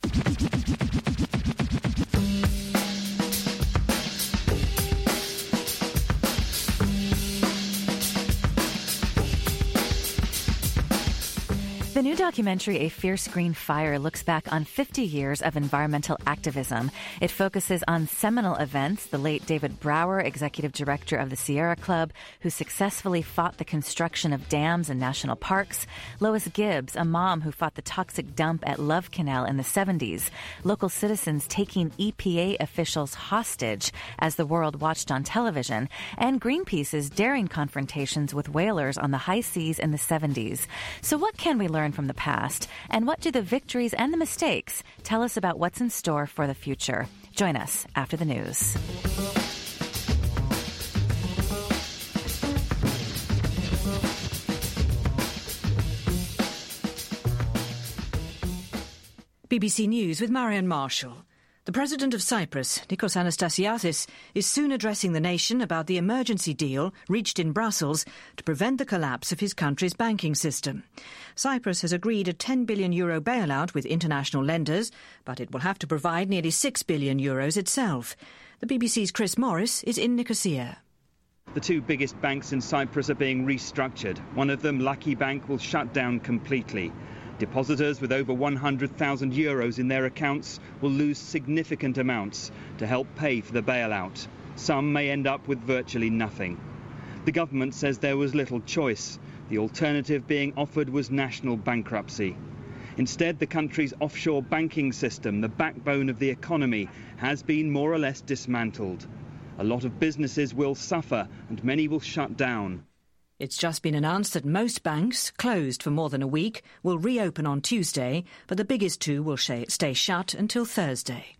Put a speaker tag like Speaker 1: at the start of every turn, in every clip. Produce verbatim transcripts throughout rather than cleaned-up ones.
Speaker 1: The new documentary, A Fierce Green Fire, looks back on fifty years of environmental activism. It focuses on seminal events, the late David Brower, executive director of the Sierra Club, who successfully fought the construction of dams and national parks, Lois Gibbs, a mom who fought the toxic dump at Love Canal in the seventies, local citizens taking E P A officials hostage as the world watched on television, and Greenpeace's daring confrontations with whalers on the high seas in the seventies. So what can we learn from the past, and what do the victories and the mistakes tell us about what's in store for the future? Join us after the news.
Speaker 2: B B C News with Marian Marshall. The President of Cyprus, Nikos Anastasiadis, is soon addressing the nation about the emergency deal reached in Brussels to prevent the collapse of his country's banking system. Cyprus has agreed a ten billion euro bailout with international lenders, but it will have to provide nearly six billion euros itself. The B B C's Chris Morris is in Nicosia.
Speaker 3: The two biggest banks in Cyprus are being restructured. One of them, Lucky Bank, will shut down completely. Depositors with over one hundred thousand euros in their accounts will lose significant amounts to help pay for the bailout. Some may end up with virtually nothing. The government says there was little choice. The alternative being offered was national bankruptcy. Instead, the country's offshore banking system, the backbone of the economy, has been more or less dismantled. A lot of businesses will suffer and many will shut down.
Speaker 2: It's just been announced that most banks, closed for more than a week, will reopen on Tuesday, but the biggest two will stay shut until Thursday.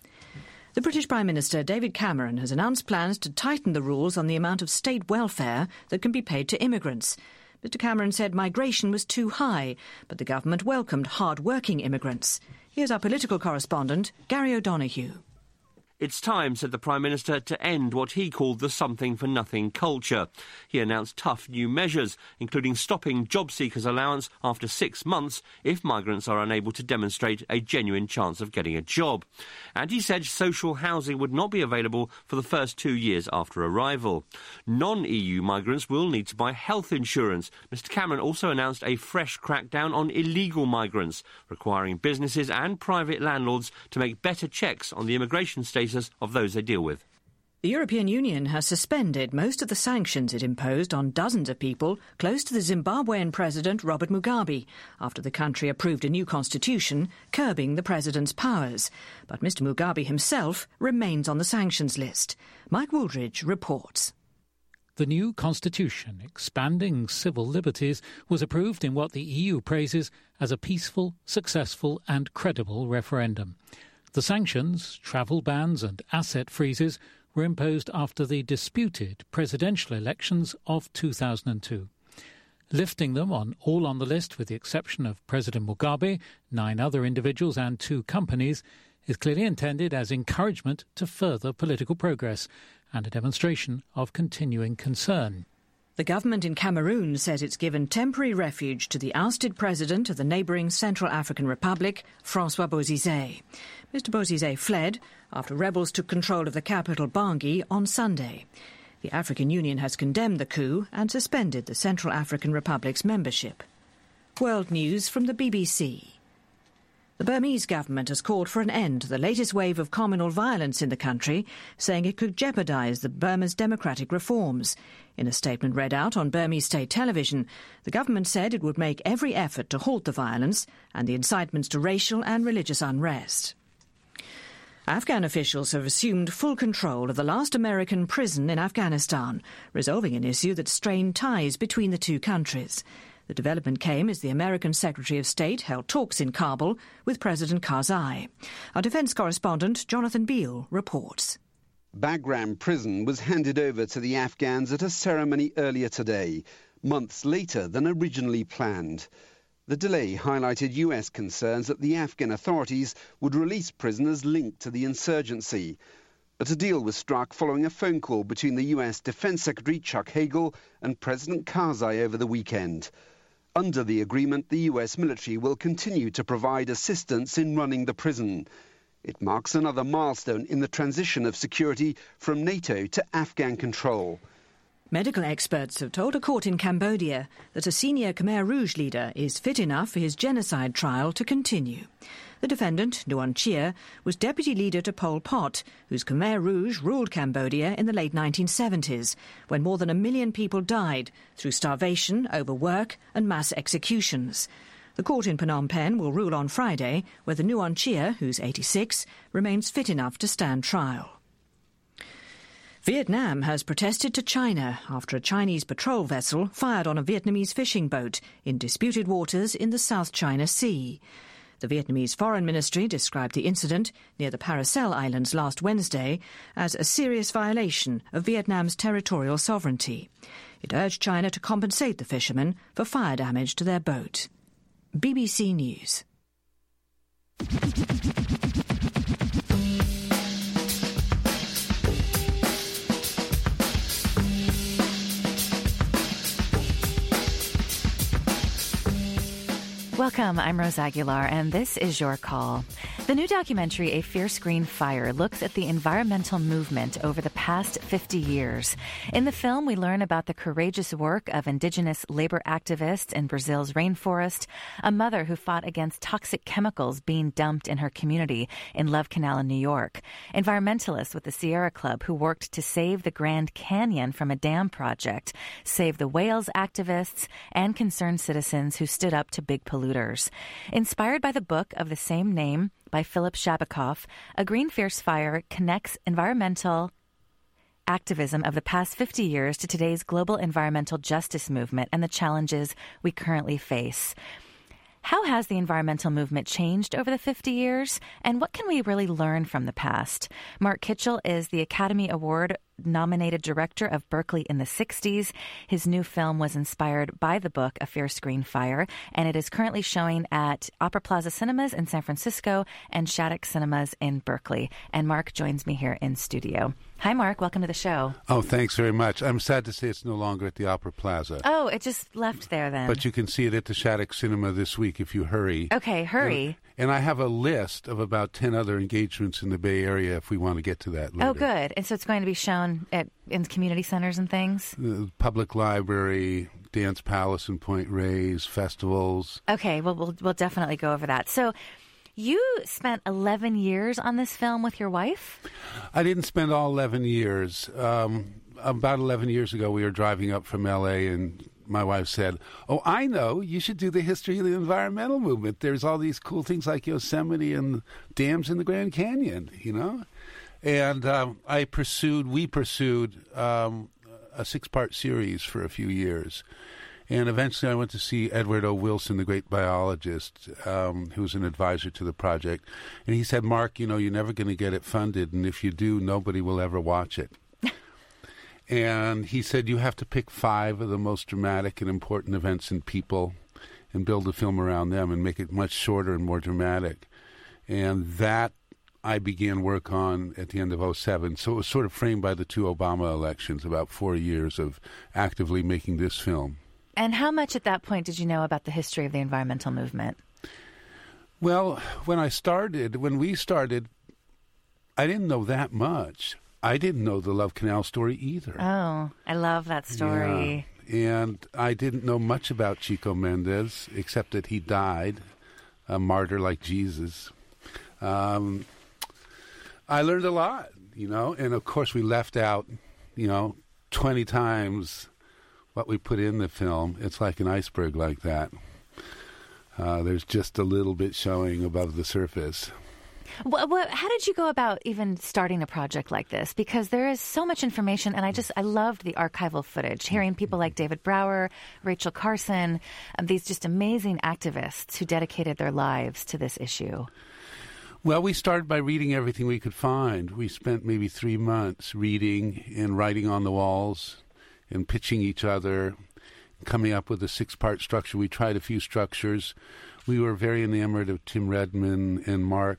Speaker 2: The British Prime Minister David Cameron has announced plans to tighten the rules on the amount of state welfare that can be paid to immigrants. Mister Cameron said migration was too high, but the government welcomed hard-working immigrants. Here's our political correspondent, Gary O'Donoghue.
Speaker 4: It's time, said the Prime Minister, to end what he called the something-for-nothing culture. He announced tough new measures, including stopping job seekers' allowance after six months if migrants are unable to demonstrate a genuine chance of getting a job. And he said social housing would not be available for the first two years after arrival. Non-E U migrants will need to buy health insurance. Mister Cameron also announced a fresh crackdown on illegal migrants, requiring businesses and private landlords to make better checks on the immigration status of those they deal with.
Speaker 2: The European Union has suspended most of the sanctions it imposed on dozens of people close to the Zimbabwean President Robert Mugabe after the country approved a new constitution curbing the president's powers. But Mister Mugabe himself remains on the sanctions list. Mike Wooldridge reports.
Speaker 5: The new constitution, expanding civil liberties, was approved in what the E U praises as a peaceful, successful and credible referendum. The sanctions, travel bans and asset freezes were imposed after the disputed presidential elections of two thousand two. Lifting them on all on the list with the exception of President Mugabe, nine other individuals and two companies is clearly intended as encouragement to further political progress and a demonstration of continuing concern.
Speaker 2: The government in Cameroon says it's given temporary refuge to the ousted president of the neighbouring Central African Republic, Francois Bozizé. Mister Bozizé fled after rebels took control of the capital, Bangui, on Sunday. The African Union has condemned the coup and suspended the Central African Republic's membership. World News from the B B C. The Burmese government has called for an end to the latest wave of communal violence in the country, saying it could jeopardise the Burma's democratic reforms. In a statement read out on Burmese state television, the government said it would make every effort to halt the violence and the incitements to racial and religious unrest. Afghan officials have assumed full control of the last American prison in Afghanistan, resolving an issue that strained ties between the two countries. The development came as the American Secretary of State held talks in Kabul with President Karzai. Our defence correspondent, Jonathan Beale, reports.
Speaker 6: Bagram prison was handed over to the Afghans at a ceremony earlier today, months later than originally planned. The delay highlighted U S concerns that the Afghan authorities would release prisoners linked to the insurgency. But a deal was struck following a phone call between the U S Defense Secretary Chuck Hagel and President Karzai over the weekend. Under the agreement, the U S military will continue to provide assistance in running the prison. It marks another milestone in the transition of security from NATO to Afghan control.
Speaker 2: Medical experts have told a court in Cambodia that a senior Khmer Rouge leader is fit enough for his genocide trial to continue. The defendant, Nuon Chea, was deputy leader to Pol Pot, whose Khmer Rouge ruled Cambodia in the late nineteen seventies, when more than a million people died through starvation, overwork and mass executions. The court in Phnom Penh will rule on Friday whether Nuon Chea, who's eighty-six, remains fit enough to stand trial. Vietnam has protested to China after a Chinese patrol vessel fired on a Vietnamese fishing boat in disputed waters in the South China Sea. The Vietnamese Foreign Ministry described the incident near the Paracel Islands last Wednesday as a serious violation of Vietnam's territorial sovereignty. It urged China to compensate the fishermen for fire damage to their boat. B B C News.
Speaker 1: Welcome, I'm Rose Aguilar, and this is Your Call. The new documentary, A Fierce Green Fire, looks at the environmental movement over the past fifty years. In the film, we learn about the courageous work of indigenous labor activists in Brazil's rainforest, a mother who fought against toxic chemicals being dumped in her community in Love Canal in New York, environmentalists with the Sierra Club who worked to save the Grand Canyon from a dam project, Save the Whales activists, and concerned citizens who stood up to big polluters. Inspired by the book of the same name by Philip Shabakoff, A Green Fierce Fire connects environmental activism of the past fifty years to today's global environmental justice movement and the challenges we currently face. How has the environmental movement changed over the fifty years, and what can we really learn from the past? Mark Kitchell is the Academy Award nominated director of Berkeley in the sixties. His new film was inspired by the book A Fierce Green Fire, and it is currently showing at Opera Plaza Cinemas in San Francisco and Shattuck Cinemas in Berkeley. And Mark joins me here in studio. Hi, Mark. Welcome to the show.
Speaker 7: Oh, thanks very much. I'm sad to say it's no longer at the Opera Plaza.
Speaker 1: Oh, it just left there then.
Speaker 7: But you can see it at the Shattuck Cinema this week if you hurry.
Speaker 1: Okay, hurry.
Speaker 7: And, and I have a list of about ten other engagements in the Bay Area if we want to get to that later.
Speaker 1: Oh, good. And so it's going to be shown at in community centers and things?
Speaker 7: The public library, Dance Palace in Point Reyes, festivals.
Speaker 1: Okay, well, we'll we'll definitely go over that. So you spent eleven years on this film with your wife?
Speaker 7: I didn't spend all eleven years. Um, about eleven years ago, we were driving up from L A and my wife said, oh, I know, you should do the history of the environmental movement. There's all these cool things like Yosemite and dams in the Grand Canyon, you know? And um, I pursued, we pursued um, a six-part series for a few years. And eventually I went to see Edward O. Wilson, the great biologist, um, who was an advisor to the project. And he said, Mark, you know, you're never going to get it funded, and if you do, nobody will ever watch it. And he said, you have to pick five of the most dramatic and important events in people and build a film around them and make it much shorter and more dramatic. And that I began work on at the end of oh seven. So it was sort of framed by the two Obama elections, about four years of actively making this film.
Speaker 1: And how much at that point did you know about the history of the environmental movement?
Speaker 7: Well, when I started, when we started, I didn't know that much. I didn't know the Love Canal story either.
Speaker 1: Oh, I love that story.
Speaker 7: Yeah. And I didn't know much about Chico Mendes, except that he died, a martyr like Jesus. Um, I learned a lot, you know, and of course we left out, you know, twenty times what we put in the film. It's like an iceberg like that. Uh, there's just a little bit showing above the surface.
Speaker 1: What, what, how did you go about even starting a project like this? Because there is so much information, and I just I loved the archival footage, hearing people like David Brower, Rachel Carson, um, these just amazing activists who dedicated their lives to this issue.
Speaker 7: Well, we started by reading everything we could find. We spent maybe three months reading and writing on the walls and pitching each other, coming up with a six-part structure. We tried a few structures. We were very enamored of Tim Redman and Mark,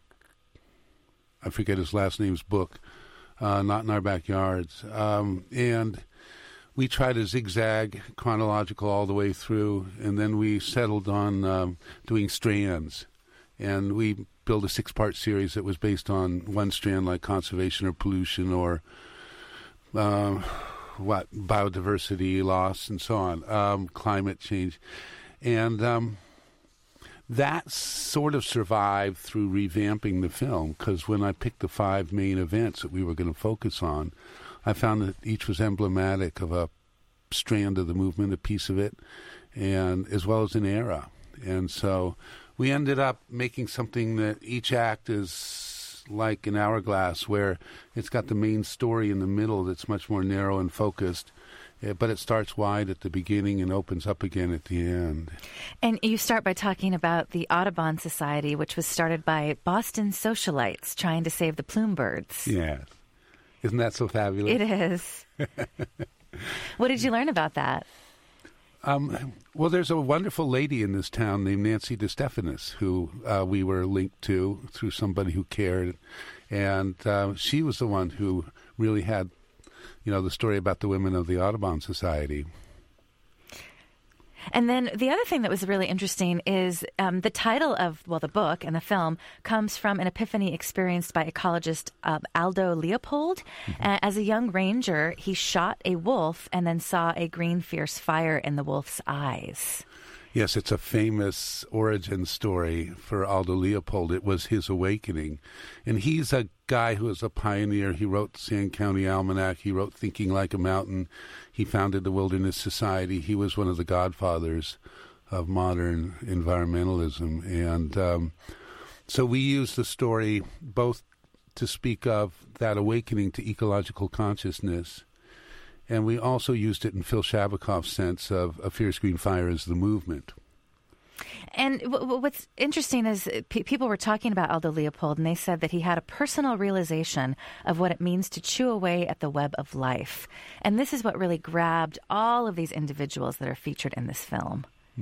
Speaker 7: I forget his last name's book, uh, Not in Our Backyards. Um, and we tried to zigzag chronological all the way through, and then we settled on um, doing strands. And we built a six-part series that was based on one strand, like conservation or pollution or uh, what biodiversity loss and so on, um, climate change. And um, that sort of survived through revamping the film, because when I picked the five main events that we were going to focus on, I found that each was emblematic of a strand of the movement, a piece of it, and as well as an era. And so we ended up making something that each act is like an hourglass, where it's got the main story in the middle that's much more narrow and focused, but it starts wide at the beginning and opens up again at the end.
Speaker 1: And you start by talking about the Audubon Society, which was started by Boston socialites trying to save the plume birds.
Speaker 7: Yeah. Isn't that so fabulous?
Speaker 1: It is. What did you learn about that?
Speaker 7: Um, well, there's a wonderful lady in this town named Nancy DeStephanis, who uh, we were linked to through somebody who cared. And uh, she was the one who really had, you know, the story about the women of the Audubon Society.
Speaker 1: And then the other thing that was really interesting is um, the title of, well, the book and the film comes from an epiphany experienced by ecologist uh, Aldo Leopold. Mm-hmm. Uh, as a young ranger, he shot a wolf and then saw a green, fierce fire in the wolf's eyes.
Speaker 7: Yes, it's a famous origin story for Aldo Leopold. It was his awakening. And he's a guy who is a pioneer. He wrote the Sand County Almanac. He wrote Thinking Like a Mountain. He founded the Wilderness Society. He was one of the godfathers of modern environmentalism. And um, so we use the story both to speak of that awakening to ecological consciousness, and we also used it in Phil Shabakov's sense of A Fierce Green Fire as the movement.
Speaker 1: And w- w- what's interesting is pe- people were talking about Aldo Leopold, and they said that he had a personal realization of what it means to chew away at the web of life. And this is what really grabbed all of these individuals that are featured in this film.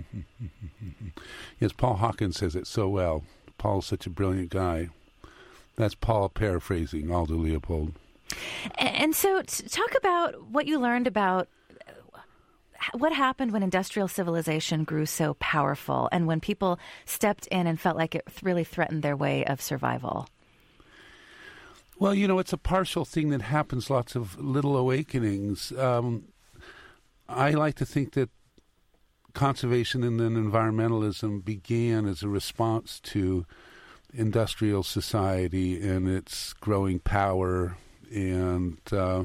Speaker 7: Yes, Paul Hawkins says it so well. Paul's such a brilliant guy. That's Paul paraphrasing Aldo Leopold.
Speaker 1: And so talk about what you learned about what happened when industrial civilization grew so powerful and when people stepped in and felt like it really threatened their way of survival.
Speaker 7: Well, you know, it's a partial thing that happens, lots of little awakenings. Um, I like to think that conservation and then environmentalism began as a response to industrial society and its growing power. And, uh,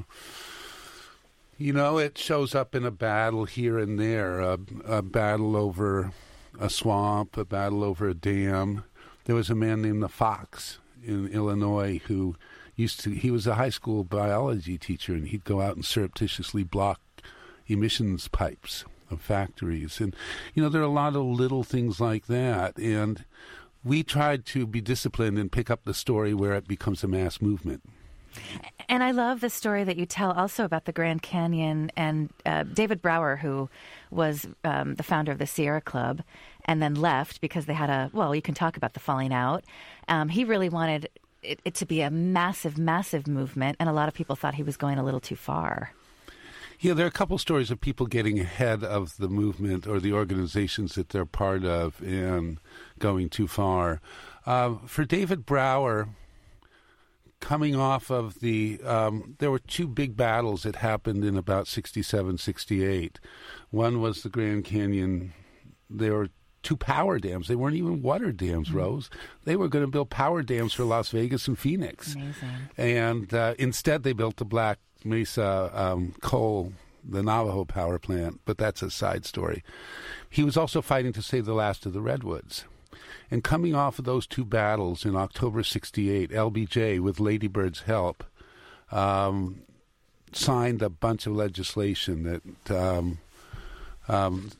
Speaker 7: you know, it shows up in a battle here and there, a, a battle over a swamp, a battle over a dam. There was a man named the Fox in Illinois who used to, he was a high school biology teacher, and he'd go out and surreptitiously block emissions pipes of factories. And, you know, there are a lot of little things like that. And we tried to be disciplined and pick up the story where it becomes a mass movement.
Speaker 1: And I love the story that you tell also about the Grand Canyon and uh, David Brower, who was um, the founder of the Sierra Club and then left because they had a, well, you can talk about the falling out. Um, he really wanted it, it to be a massive, massive movement, and a lot of people thought he was going a little too far.
Speaker 7: Yeah, there are a couple stories of people getting ahead of the movement or the organizations that they're part of and going too far. Uh, for David Brower, coming off of the, um, there were two big battles that happened in about sixty-seven, sixty-eight. One was the Grand Canyon. There were two power dams. They weren't even water dams, mm-hmm. Rose. They were going to build power dams for Las Vegas and Phoenix.
Speaker 1: Amazing.
Speaker 7: And uh, instead they built the Black Mesa um, coal, the Navajo power plant, but that's a side story. He was also fighting to save the last of the redwoods. And coming off of those two battles in October sixty-eight, L B J, with Lady Bird's help, um, signed a bunch of legislation that um, um,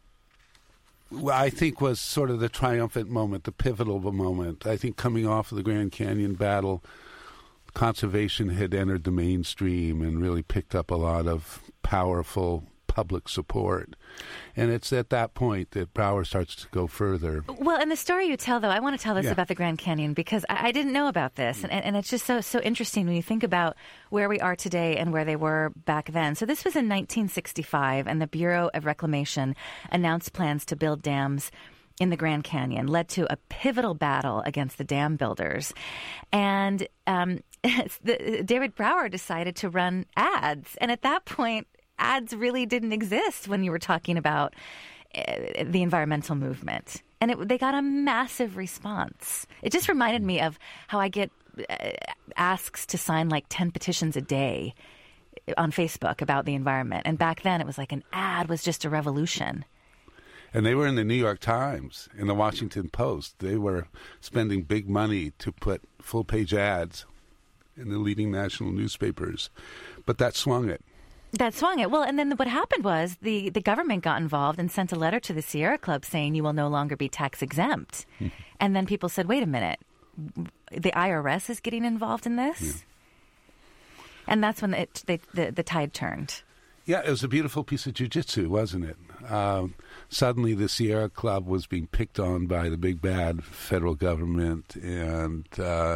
Speaker 7: I think was sort of the triumphant moment, the pivotal moment. I think coming off of the Grand Canyon battle, conservation had entered the mainstream and really picked up a lot of powerful public support. And it's at that point that Brower starts to go further.
Speaker 1: Well, and the story you tell, though, I want to tell this
Speaker 7: Yeah.
Speaker 1: about the Grand Canyon because I, I didn't know about this. And, and it's just so so interesting when you think about where we are today and where they were back then. So this was in nineteen sixty-five, and the Bureau of Reclamation announced plans to build dams in the Grand Canyon, led to a pivotal battle against the dam builders. And um, the, David Brower decided to run ads. And at that point, ads really didn't exist when you were talking about uh, the environmental movement. And it, they got a massive response. It just reminded me of how I get uh, asks to sign like ten petitions a day on Facebook about the environment. And back then it was like an ad was just a revolution.
Speaker 7: And they were in the New York Times, in the Washington Post. They were spending big money to put full-page ads in the leading national newspapers. But that swung it.
Speaker 1: That swung it. Well, and then what happened was the, the government got involved and sent a letter to the Sierra Club saying you will no longer be tax exempt. Mm-hmm. And then people said, wait a minute, the I R S is getting involved in this? Yeah. And that's when it, they, the, the tide turned.
Speaker 7: Yeah, it was a beautiful piece of jiu-jitsu, wasn't it? Um, suddenly the Sierra Club was being picked on by the big bad federal government, and uh,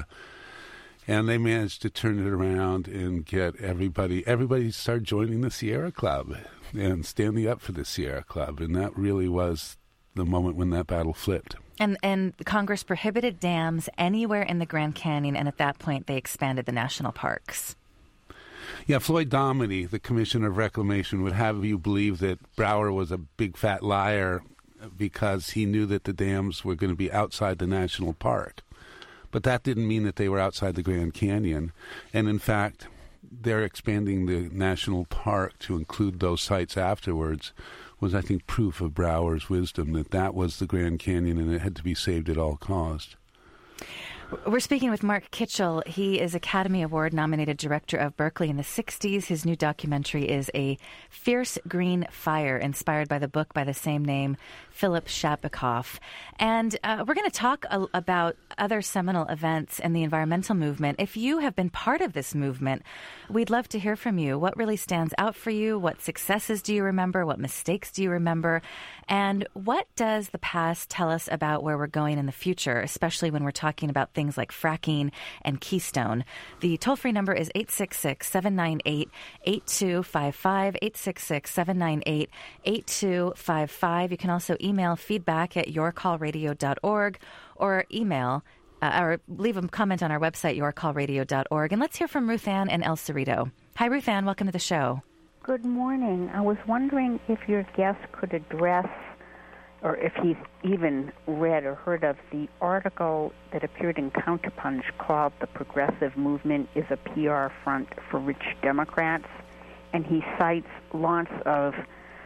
Speaker 7: and they managed to turn it around and get everybody, everybody started joining the Sierra Club and standing up for the Sierra Club, and that really was the moment when that battle flipped.
Speaker 1: And and Congress prohibited dams anywhere in the Grand Canyon, and at that point they expanded the national parks.
Speaker 7: Yeah, Floyd Dominy, the Commissioner of Reclamation, would have you believe that Brower was a big fat liar because he knew that the dams were going to be outside the national park. But that didn't mean that they were outside the Grand Canyon. And in fact, they're expanding the national park to include those sites afterwards was, I think, proof of Brower's wisdom that that was the Grand Canyon and it had to be saved at all costs.
Speaker 1: We're speaking with Mark Kitchell. He is Academy Award-nominated director of Berkeley in the sixties. His new documentary is A Fierce Green Fire, inspired by the book by the same name, Philip Shapikoff. And uh, we're going to talk a- about other seminal events in the environmental movement. If you have been part of this movement, we'd love to hear from you. What really stands out for you? What successes do you remember? What mistakes do you remember? And what does the past tell us about where we're going in the future, especially when we're talking about things like fracking and Keystone? The toll-free number is eight six six, seven nine eight, eight two five five, eight six six, seven nine eight, eight two five five. You can also email feedback at your call radio dot org or email uh, or leave a comment on our website, your call radio dot org. And let's hear from Ruth Ann and El Cerrito. Hi, Ruth Ann. Welcome to the show.
Speaker 8: Good morning. I was wondering if your guest could address, or if he's even read or heard of, the article that appeared in Counterpunch called "The Progressive Movement is a P R Front for Rich Democrats." And he cites lots of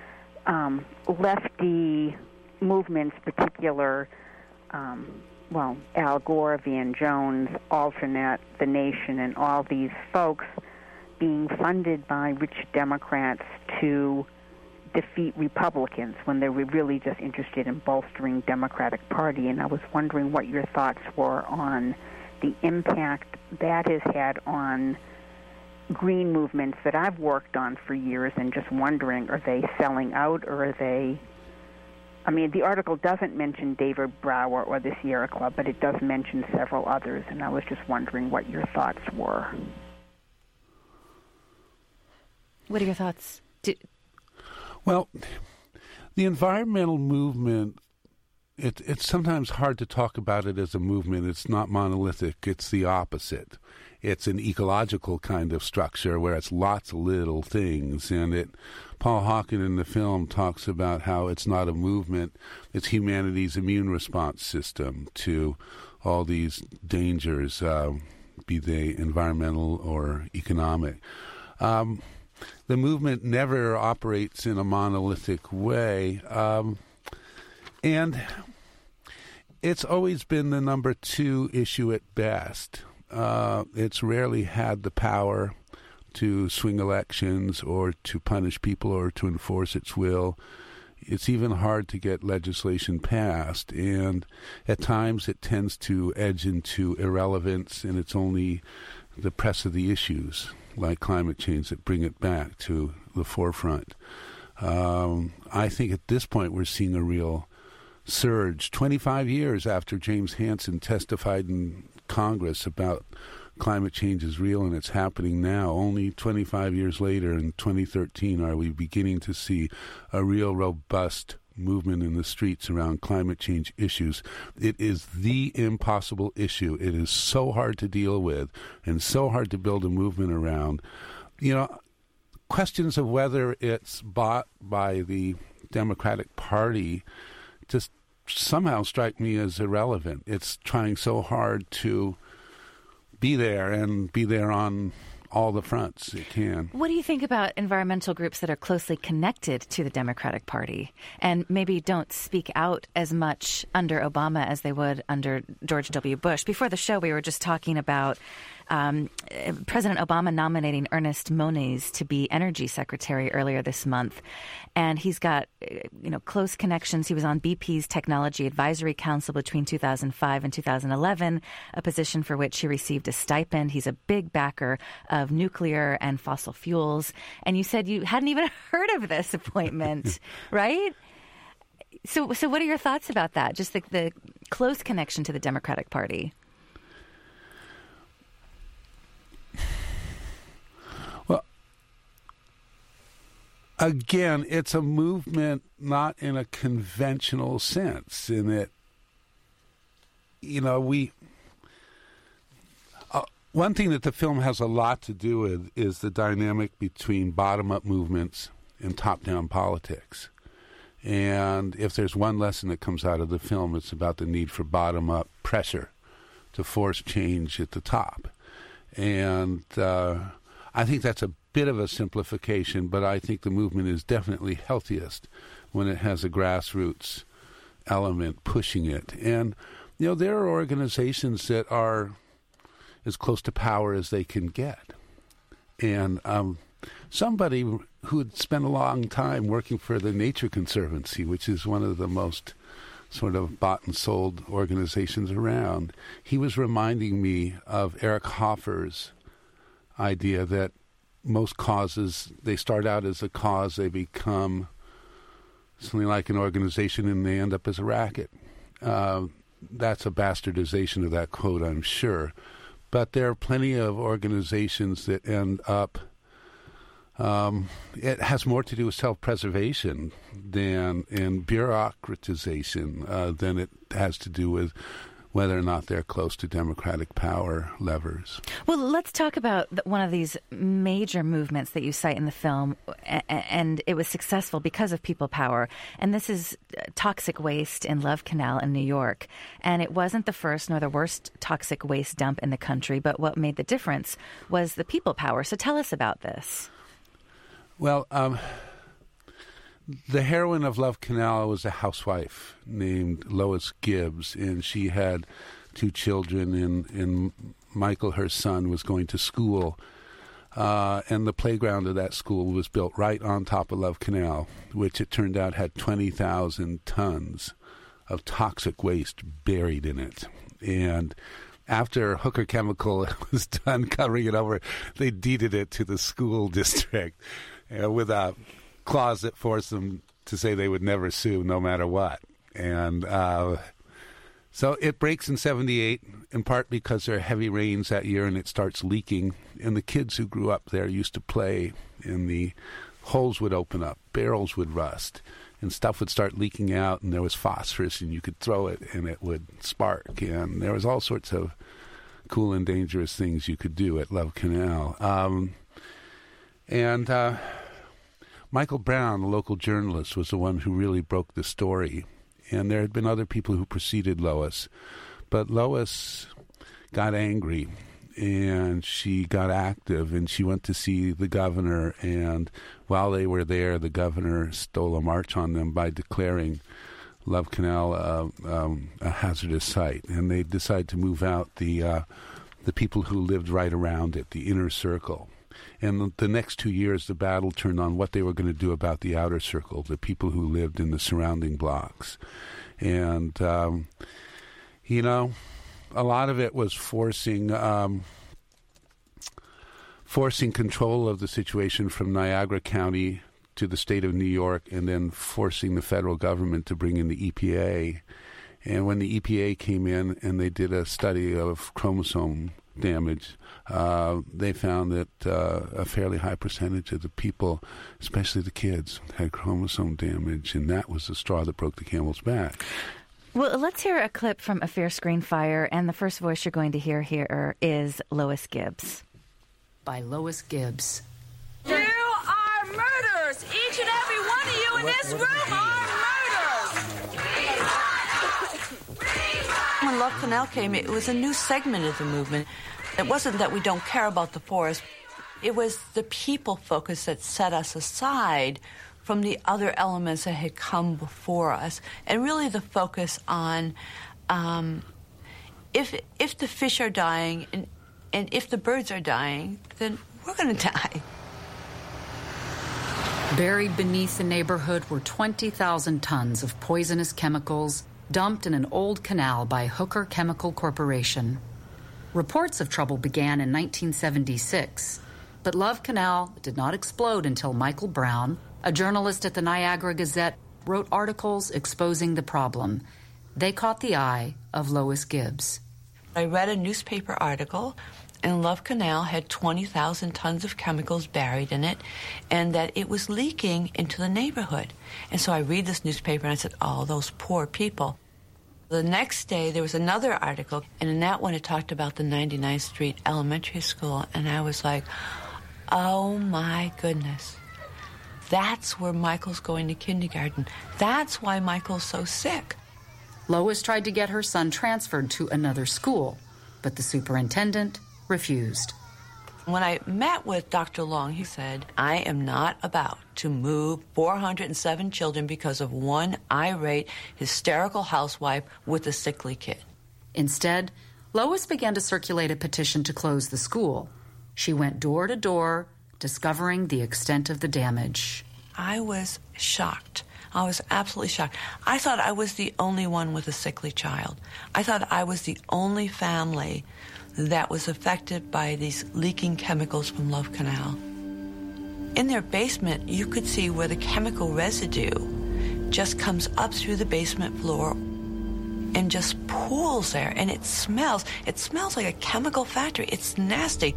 Speaker 8: um, lefty movements, particular, um, well, Al Gore, Van Jones, Alternate, The Nation, and all these folks being funded by rich Democrats to defeat Republicans when they were really just interested in bolstering Democratic Party. And I was wondering what your thoughts were on the impact that has had on green movements that I've worked on for years, and just wondering, are they selling out, or are they... I mean, the article doesn't mention David Brower or the Sierra Club, but it does mention several others, and I was just wondering what your thoughts were.
Speaker 1: What are your thoughts? Do-
Speaker 7: Well, the environmental movement, it, it's sometimes hard to talk about it as a movement. It's not monolithic. It's the opposite. It's an ecological kind of structure where it's lots of little things. And it, Paul Hawken in the film talks about how it's not a movement. It's humanity's immune response system to all these dangers, uh, be they environmental or economic. Um, The movement never operates in a monolithic way, um, and it's always been the number two issue at best. Uh, it's rarely had the power to swing elections or to punish people or to enforce its will. It's even hard to get legislation passed, and at times it tends to edge into irrelevance, and it's only the press of the issues like climate change that bring it back to the forefront. Um, I think at this point we're seeing a real surge. twenty-five years after James Hansen testified in Congress about climate change is real and it's happening now, only twenty-five years later in twenty thirteen are we beginning to see a real robust movement in the streets around climate change issues. It is the impossible issue. It is so hard to deal with and so hard to build a movement around. You know, questions of whether it's bought by the Democratic Party just somehow strike me as irrelevant. It's trying so hard to be there and be there on all the fronts it can.
Speaker 1: What do you think about environmental groups that are closely connected to the Democratic Party and maybe don't speak out as much under Obama as they would under George W. Bush? Before the show, we were just talking about Um, President Obama nominating Ernest Moniz to be Energy Secretary earlier this month. And he's got, you know, close connections. He was on B P's Technology Advisory Council between two thousand five and two thousand eleven, a position for which he received a stipend. He's a big backer of nuclear and fossil fuels. And you said you hadn't even heard of this appointment, right? So, so what are your thoughts about that? Just the, the close connection to the Democratic Party.
Speaker 7: Again, it's a movement not in a conventional sense, in that, you know, we... Uh, one thing that the film has a lot to do with is the dynamic between bottom-up movements and top-down politics. And if there's one lesson that comes out of the film, it's about the need for bottom-up pressure to force change at the top. And uh, I think that's a bit of a simplification, but I think the movement is definitely healthiest when it has a grassroots element pushing it. And, you know, there are organizations that are as close to power as they can get. And um, somebody who had spent a long time working for the Nature Conservancy, which is one of the most sort of bought and sold organizations around, he was reminding me of Eric Hoffer's idea that most causes, they start out as a cause, they become something like an organization, and they end up as a racket. Uh, that's a bastardization of that quote, I'm sure. But there are plenty of organizations that end up, um, it has more to do with self-preservation than and bureaucratization uh, than it has to do with whether or not they're close to democratic power levers.
Speaker 1: Well, let's talk about the, one of these major movements that you cite in the film, and, and it was successful because of people power. And this is toxic waste in Love Canal in New York. And it wasn't the first nor the worst toxic waste dump in the country, but what made the difference was the people power. So tell us about this.
Speaker 7: Well, um... the heroine of Love Canal was a housewife named Lois Gibbs, and she had two children, and, and Michael, her son, was going to school. Uh, and the playground of that school was built right on top of Love Canal, which it turned out had twenty thousand tons of toxic waste buried in it. And after Hooker Chemical was done covering it over, they deeded it to the school district uh, with a clause that forced them to say they would never sue no matter what. And uh, so it breaks in seventy-eight, in part because there are heavy rains that year and it starts leaking. And the kids who grew up there used to play, and the holes would open up, barrels would rust, and stuff would start leaking out, and there was phosphorus, and you could throw it and it would spark. And there was all sorts of cool and dangerous things you could do at Love Canal. Um, and... Uh, Michael Brown, a local journalist, was the one who really broke the story. And there had been other people who preceded Lois. But Lois got angry, and she got active, and she went to see the governor. And while they were there, the governor stole a march on them by declaring Love Canal uh, um, a hazardous site. And they decided to move out the uh, the people who lived right around it, the inner circle. And the next two years, the battle turned on what they were going to do about the outer circle, the people who lived in the surrounding blocks. And, um, you know, a lot of it was forcing um, forcing control of the situation from Niagara County to the state of New York and then forcing the federal government to bring in the E P A. And when the E P A came in and they did a study of chromosome damage, uh, they found that uh, a fairly high percentage of the people, especially the kids, had chromosome damage, and that was the straw that broke the camel's back.
Speaker 1: Well, let's hear a clip from A Fair Screen Fire, and the first voice you're going to hear here is Lois Gibbs.
Speaker 9: By Lois Gibbs.
Speaker 10: You are murderers! Each and every one of you in this room are murderers!
Speaker 11: When Love Canal came, it was a new segment of the movement. It wasn't that we don't care about the forest. It was the people focus that set us aside from the other elements that had come before us, and really the focus on um, if if the fish are dying and, and if the birds are dying, then we're going to die.
Speaker 9: Buried beneath the neighborhood were twenty thousand tons of poisonous chemicals dumped in an old canal by Hooker Chemical Corporation. Reports of trouble began in nineteen seventy-six, but Love Canal did not explode until Michael Brown, a journalist at the Niagara Gazette, wrote articles exposing the problem. They caught the eye of Lois Gibbs.
Speaker 11: I read a newspaper article, and Love Canal had twenty thousand tons of chemicals buried in it, and that it was leaking into the neighborhood. And so I read this newspaper, and I said, oh, those poor people. The next day, there was another article, and in that one it talked about the ninety-ninth Street Elementary School, and I was like, oh, my goodness. That's where Michael's going to kindergarten. That's why Michael's so sick.
Speaker 9: Lois tried to get her son transferred to another school, but the superintendent refused.
Speaker 11: When I met with Doctor Long, he said, I am not about to move four hundred seven children because of one irate, hysterical housewife with a sickly kid.
Speaker 9: Instead, Lois began to circulate a petition to close the school. She went door to door, discovering the extent of the damage.
Speaker 11: I was shocked. I was absolutely shocked. I thought I was the only one with a sickly child. I thought I was the only family that was affected by these leaking chemicals from Love Canal. In their basement, you could see where the chemical residue just comes up through the basement floor and just pools there, and it smells. It smells like a chemical factory. It's nasty.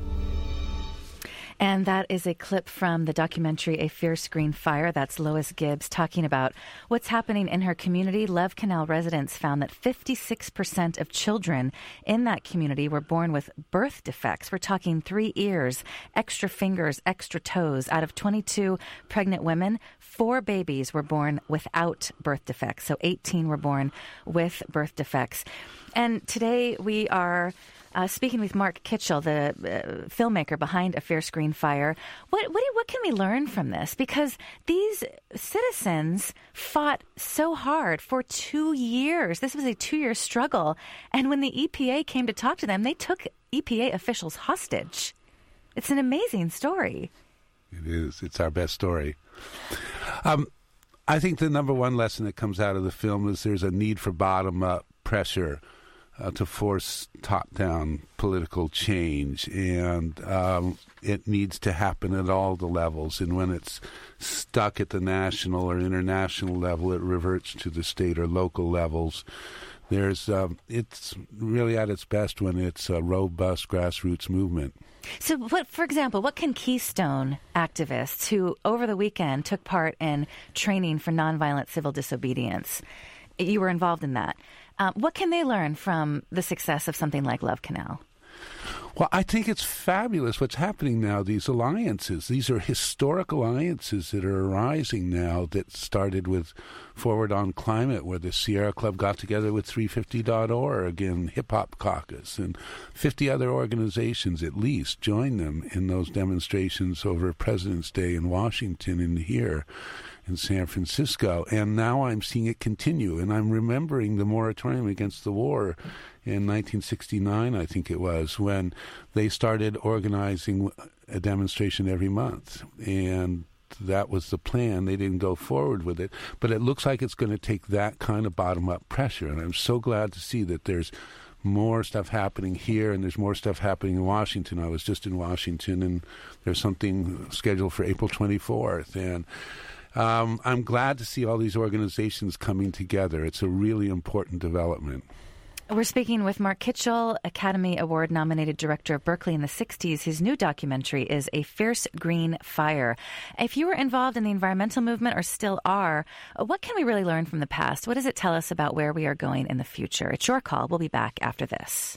Speaker 1: And that is a clip from the documentary A Fair Screen Fire. That's Lois Gibbs talking about what's happening in her community. Love Canal residents found that fifty-six percent of children in that community were born with birth defects. We're talking three ears, extra fingers, extra toes. Out of twenty-two pregnant women, four babies were born without birth defects. So eighteen were born with birth defects. And today we are Uh, speaking with Mark Kitchell, the uh, filmmaker behind A Fair Screen Fire. What, what what can we learn from this? Because these citizens fought so hard for two years. This was a two-year struggle. And when the E P A came to talk to them, they took E P A officials hostage. It's an amazing story.
Speaker 7: It is. It's our best story. Um, I think the number one lesson that comes out of the film is there's a need for bottom-up pressure Uh, to force top-down political change, and um, it needs to happen at all the levels. And when it's stuck at the national or international level, it reverts to the state or local levels. There's, um, it's really at its best when it's a robust grassroots movement.
Speaker 1: So, what, for example, what can Keystone activists who over the weekend took part in training for nonviolent civil disobedience, you were involved in that, Um, what can they learn from the success of something like Love Canal?
Speaker 7: Well, I think it's fabulous what's happening now, these alliances. These are historic alliances that are arising now that started with Forward on Climate, where the Sierra Club got together with three fifty dot org and Hip Hop Caucus, and fifty other organizations at least joined them in those demonstrations over President's Day in Washington and here in San Francisco. And now I'm seeing it continue, and I'm remembering the moratorium against the war in nineteen sixty-nine, I think it was, when they started organizing a demonstration every month. And that was the plan. They didn't go forward with it. But it looks like it's going to take that kind of bottom-up pressure. And I'm so glad to see that there's more stuff happening here, and there's more stuff happening in Washington. I was just in Washington, and there's something scheduled for April twenty-fourth. And um, I'm glad to see all these organizations coming together. It's a really important development.
Speaker 1: We're speaking with Mark Kitchell, Academy Award-nominated director of Berkeley in the sixties. His new documentary is A Fierce Green Fire. If you were involved in the environmental movement or still are, what can we really learn from the past? What does it tell us about where we are going in the future? It's your call. We'll be back after this.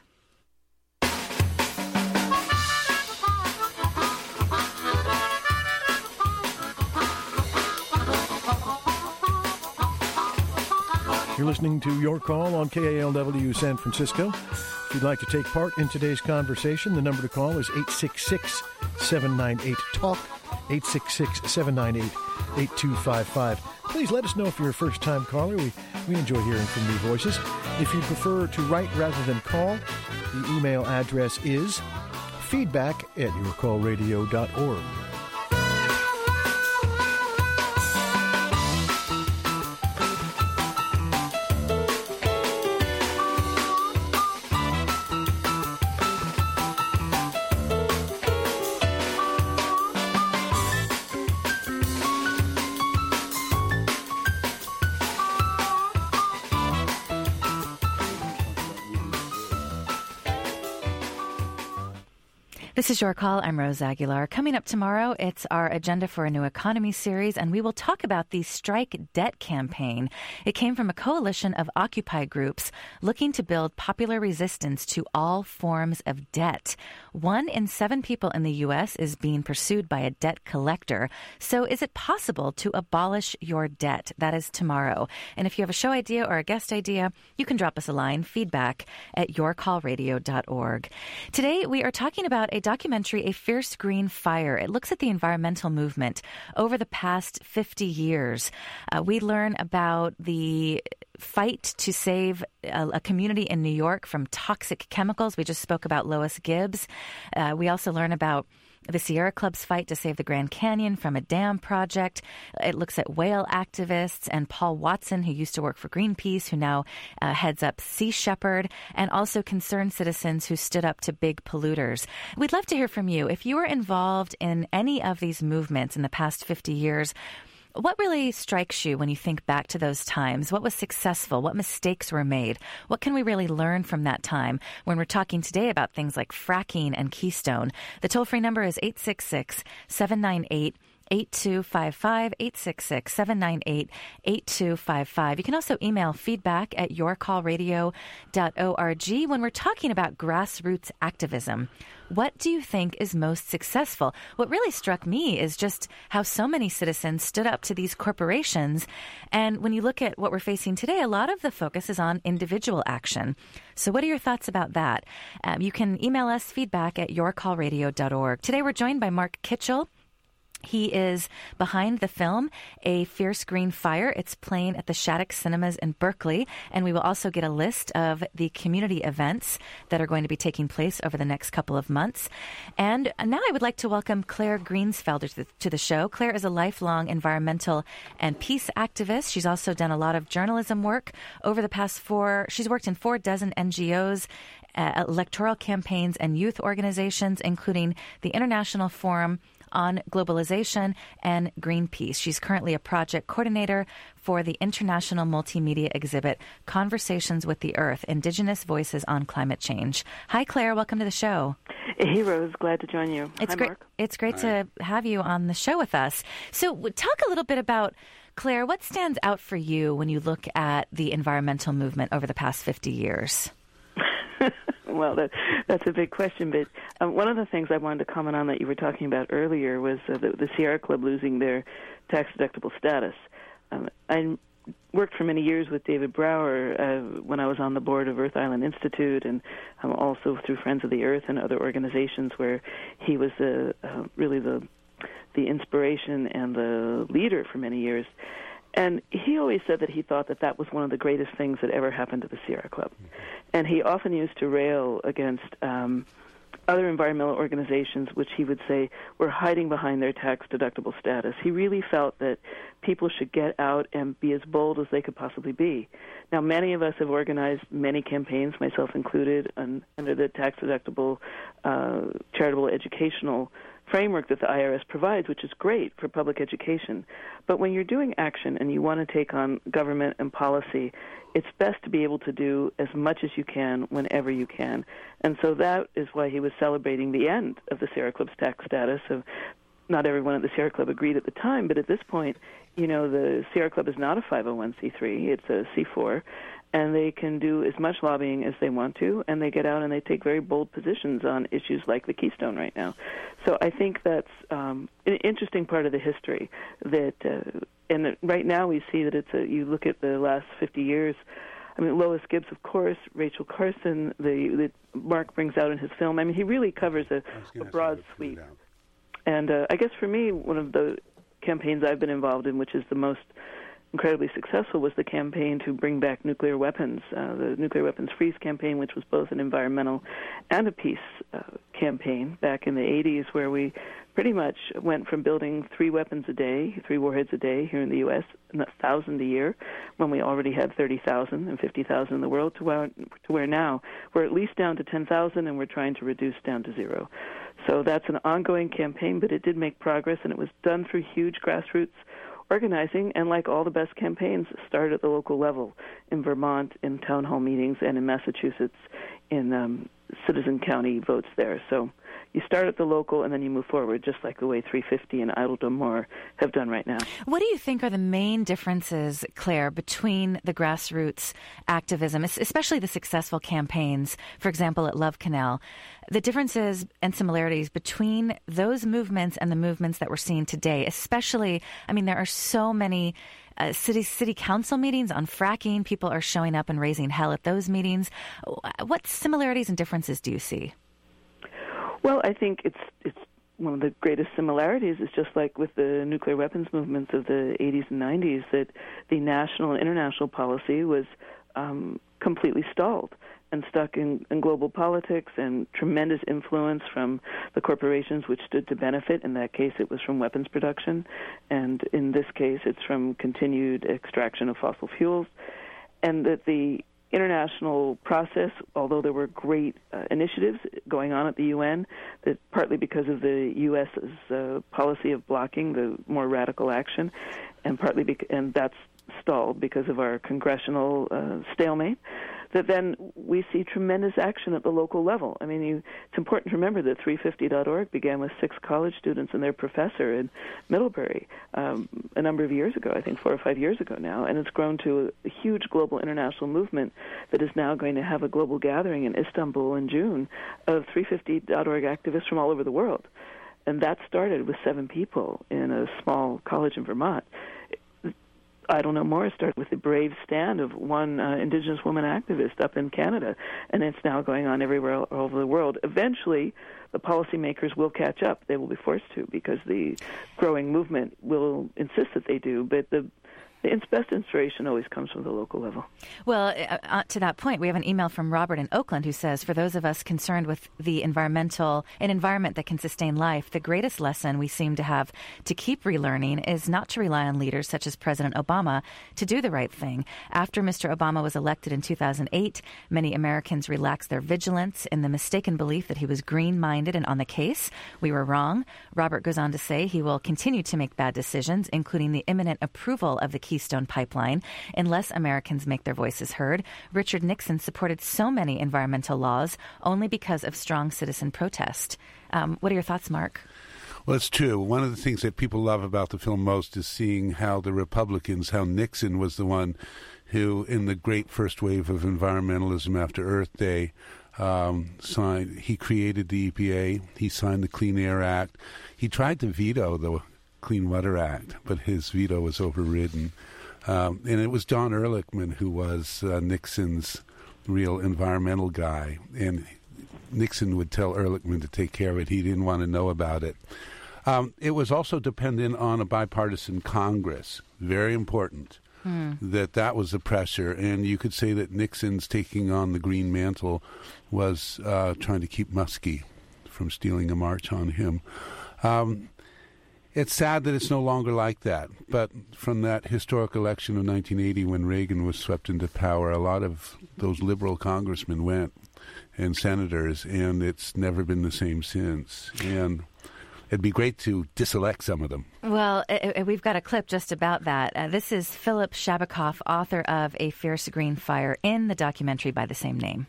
Speaker 12: You're listening to Your Call on K A L W San Francisco. If you'd like to take part in today's conversation, the number to call is eight six six, seven nine eight, talk, eight six six, seven nine eight, eight two five five. Please let us know if you're a first-time caller. We, we enjoy hearing from new voices. If you prefer to write rather than call, the email address is feedback at your call radio dot org.
Speaker 1: This is Your Call. I'm Rose Aguilar. Coming up tomorrow, it's our Agenda for a New Economy series, and we will talk about the Strike Debt campaign. It came from a coalition of Occupy groups looking to build popular resistance to all forms of debt. One in seven people in the U S is being pursued by a debt collector. So is it possible to abolish your debt? That is tomorrow. And if you have a show idea or a guest idea, you can drop us a line, feedback at your call radio dot org. Today, we are talking about a documentary, A Fierce Green Fire. It looks at the environmental movement over the past fifty years. Uh, we learn about the fight to save a, a community in New York from toxic chemicals. We just spoke about Lois Gibbs. Uh, we also learn about the Sierra Club's fight to save the Grand Canyon from a dam project. It looks at whale activists and Paul Watson, who used to work for Greenpeace, who now uh, heads up Sea Shepherd, and also concerned citizens who stood up to big polluters. We'd love to hear from you. If you were involved in any of these movements in the past fifty years, what really strikes you when you think back to those times? What was successful? What mistakes were made? What can we really learn from that time when we're talking today about things like fracking and Keystone? The toll-free number is eight six six, seven nine eight, eight two five five, eight six six, seven nine eight, eight two five five. You can also email feedback at your call radio dot org. When we're talking about grassroots activism, what do you think is most successful? What really struck me is just how so many citizens stood up to these corporations. And when you look at what we're facing today, a lot of the focus is on individual action. So what are your thoughts about that? Um, you can email us feedback at your call radio dot org. Today we're joined by Mark Kitchell. He is behind the film, A Fierce Green Fire. It's playing at the Shattuck Cinemas in Berkeley. And we will also get a list of the community events that are going to be taking place over the next couple of months. And now I would like to welcome Claire Greensfelder to the, to the show. Claire is a lifelong environmental and peace activist. She's also done a lot of journalism work over the past four. She's worked in four dozen N G Os, uh, electoral campaigns, and youth organizations, including the International Forum on Globalization and Greenpeace. She's currently a project coordinator for the international multimedia exhibit Conversations with the Earth, Indigenous Voices on Climate Change. Hi, Claire. Welcome to the show.
Speaker 13: Hey, Rose. Glad to join you.
Speaker 1: It's
Speaker 13: Hi,
Speaker 1: great.
Speaker 13: Mark.
Speaker 1: It's great
Speaker 13: Hi.
Speaker 1: to have you on the show with us. So talk a little bit about, Claire, what stands out for you when you look at the environmental movement over the past fifty years?
Speaker 13: Well, that, that's a big question, but um, one of the things I wanted to comment on that you were talking about earlier was uh, the, the Sierra Club losing their tax-deductible status. Um, I worked for many years with David Brower uh, when I was on the board of Earth Island Institute, and um, also through Friends of the Earth and other organizations where he was the, uh, really the the inspiration and the leader for many years. And he always said that he thought that that was one of the greatest things that ever happened to the Sierra Club. And he often used to rail against um, other environmental organizations, which he would say were hiding behind their tax-deductible status. He really felt that people should get out and be as bold as they could possibly be. Now, many of us have organized many campaigns, myself included, un, under the tax-deductible uh, charitable educational framework that the I R S provides, which is great for public education. But when you're doing action and you want to take on government and policy, it's best to be able to do as much as you can whenever you can. And so that is why he was celebrating the end of the Sierra Club's tax status. Of not everyone at the Sierra Club agreed at the time, but at this point, you know, the Sierra Club is not a five oh one c three, it's a C four, and they can do as much lobbying as they want to, and they get out and they take very bold positions on issues like the Keystone right now. So I think that's um, an interesting part of the history. That uh, and right now we see that it's a, you look at the last fifty years, I mean, Lois Gibbs, of course, Rachel Carson, the, the Mark brings out in his film. I mean, he really covers a, a broad sweep. And uh, I guess for me, one of the campaigns I've been involved in, which is the most incredibly successful, was the campaign to bring back nuclear weapons, uh, the Nuclear Weapons Freeze campaign, which was both an environmental and a peace uh, campaign back in the eighties, where we pretty much went from building three weapons a day, three warheads a day here in the U S, and a thousand a year, when we already had thirty thousand and fifty thousand in the world, to where, to where now we're at least down to ten thousand, and we're trying to reduce down to zero. So that's an ongoing campaign, but it did make progress, and it was done through huge grassroots organizing, and like all the best campaigns, started at the local level in Vermont, in town hall meetings, and in Massachusetts in um, citizen county votes there. So you start at the local and then you move forward, just like the way three fifty and Idle No More have done right now.
Speaker 1: What do you think are the main differences, Claire, between the grassroots activism, especially the successful campaigns, for example, at Love Canal, the differences and similarities between those movements and the movements that we're seeing today, especially, I mean, there are so many Uh, city city council meetings on fracking. People are showing up and raising hell at those meetings. What similarities and differences do you see?
Speaker 13: Well, I think it's it's one of the greatest similarities is just like with the nuclear weapons movements of the eighties and nineties, that the national and international policy was um, completely stalled and stuck in, in global politics, and tremendous influence from the corporations which stood to benefit. In that case, it was from weapons production, and in this case, it's from continued extraction of fossil fuels. And that the international process, although there were great uh, initiatives going on at the U N, that partly because of the U S's uh, policy of blocking the more radical action, and partly bec- and that's stalled because of our congressional uh, stalemate, that then we see tremendous action at the local level. I mean, you, it's important to remember that three fifty dot org began with six college students and their professor in Middlebury um, a number of years ago, I think four or five years ago now, and it's grown to a, a huge global international movement that is now going to have a global gathering in Istanbul in June of three fifty dot org activists from all over the world. And that started with seven people in a small college in Vermont. Idle No More started with the brave stand of one uh, Indigenous woman activist up in Canada, and it's now going on everywhere all over the world. Eventually, the policymakers will catch up. They will be forced to, because the growing movement will insist that they do, but the The best inspiration always comes from the local level.
Speaker 1: Well, uh, to that point, we have an email from Robert in Oakland who says, for those of us concerned with the environmental, an environment that can sustain life, the greatest lesson we seem to have to keep relearning is not to rely on leaders such as President Obama to do the right thing. After Mister Obama was elected in two thousand eight, many Americans relaxed their vigilance in the mistaken belief that he was green-minded and on the case. We were wrong. Robert goes on to say he will continue to make bad decisions, including the imminent approval of the Keystone Pipeline, unless Americans make their voices heard. Richard Nixon supported so many environmental laws only because of strong citizen protest. Um, what are your thoughts, Mark?
Speaker 7: Well, it's true. One of the things that people love about the film most is seeing how the Republicans, how Nixon was the one who, in the great first wave of environmentalism after Earth Day, um, signed, he created the E P A, he signed the Clean Air Act. He tried to veto the Clean Water Act, but his veto was overridden. Um, and it was John Ehrlichman who was uh, Nixon's real environmental guy. And Nixon would tell Ehrlichman to take care of it. He didn't want to know about it. Um, it was also dependent on a bipartisan Congress. Very important. Hmm. That that was the pressure. And you could say that Nixon's taking on the green mantle was uh, trying to keep Muskie from stealing a march on him. Um, it's sad that it's no longer like that, but from that historic election of nineteen eighty when Reagan was swept into power, a lot of those liberal congressmen went and senators, and it's never been the same since. And it'd be great to diselect some of them.
Speaker 1: Well, it, it, we've got a clip just about that. Uh, this is Philip Shabakoff, author of A Fierce Green Fire, in the documentary by the same name.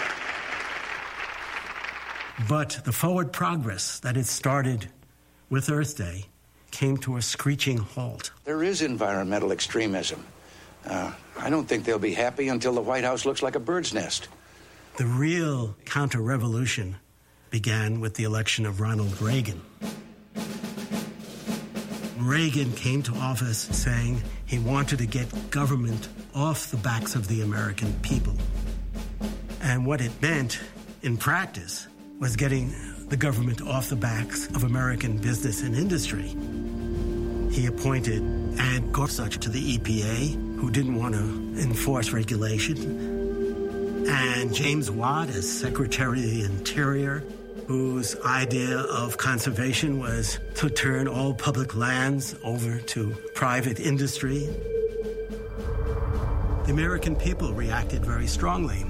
Speaker 14: But the forward progress that had started with Earth Day came to a screeching halt.
Speaker 15: There is environmental extremism. Uh, I don't think they'll be happy until the White House looks like a bird's nest.
Speaker 14: The real counter-revolution began with the election of Ronald Reagan. Reagan came to office saying he wanted to get government off the backs of the American people. And what it meant in practice was getting the government off the backs of American business and industry. He appointed Ed Gorsuch to the E P A, who didn't want to enforce regulation, and James Watt as Secretary of the Interior, whose idea of conservation was to turn all public lands over to private industry. The American people reacted very strongly.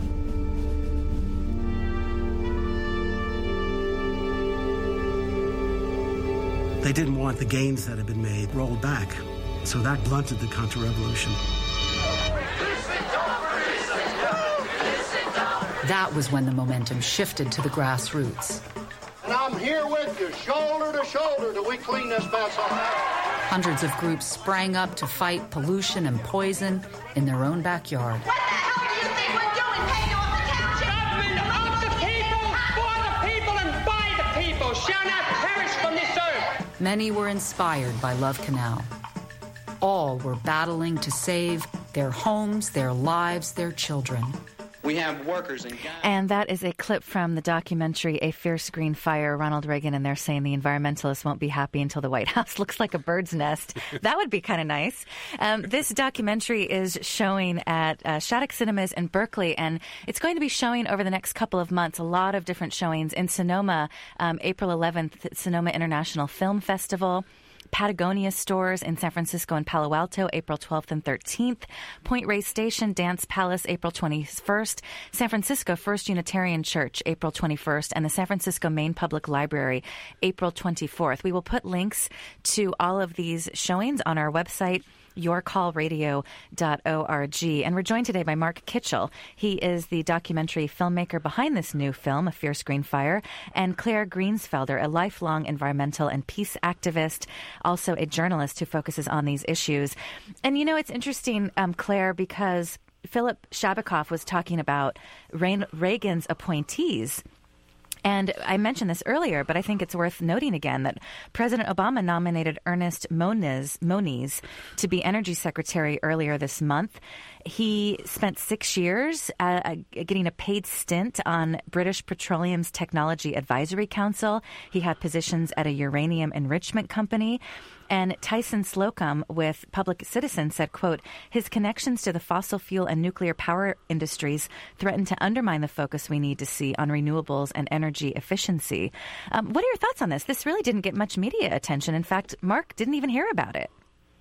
Speaker 14: They didn't want the gains that had been made rolled back, so that blunted the counter-revolution.
Speaker 9: That was when the momentum shifted to the grassroots.
Speaker 16: And I'm here with you, shoulder to shoulder, till we clean this mess up.
Speaker 9: Hundreds of groups sprang up to fight pollution and poison in their own backyard.
Speaker 10: What the hell do you think we're doing, paying off the township? Government of the people, for the people, and by the people shall not perish from this earth.
Speaker 9: Many were inspired by Love Canal. All were battling to save their homes, their lives, their children.
Speaker 17: We have workers in Ghana.
Speaker 1: And that is a clip from the documentary A Fierce Green Fire, Ronald Reagan, and they're saying the environmentalists won't be happy until the White House looks like a bird's nest. That would be kind of nice. Um, this documentary is showing at uh, Shattuck Cinemas in Berkeley, and it's going to be showing over the next couple of months, a lot of different showings in Sonoma, um, April eleventh, Sonoma International Film Festival. Patagonia stores in San Francisco and Palo Alto, April twelfth and thirteenth. Point Reyes Station Dance Palace, April twenty-first. San Francisco First Unitarian Church, April twenty-first. And the San Francisco Main Public Library, April twenty-fourth. We will put links to all of these showings on our website, your call radio dot org. And we're joined today by Mark Kitchell. He is the documentary filmmaker behind this new film, A Fierce Green Fire, and Claire Greensfelder, a lifelong environmental and peace activist, also a journalist who focuses on these issues. And, you know, it's interesting, um, Claire, because Philip Shabakoff was talking about Reagan's appointees. And I mentioned this earlier, but I think it's worth noting again that President Obama nominated Ernest Moniz, Moniz to be Energy Secretary earlier this month. He spent six years uh, getting a paid stint on British Petroleum's Technology Advisory Council. He had positions at a uranium enrichment company. And Tyson Slocum with Public Citizen said, quote, his connections to the fossil fuel and nuclear power industries threaten to undermine the focus we need to see on renewables and energy efficiency. Um, what are your thoughts on this? This really didn't get much media attention. In fact, Mark didn't even hear about it.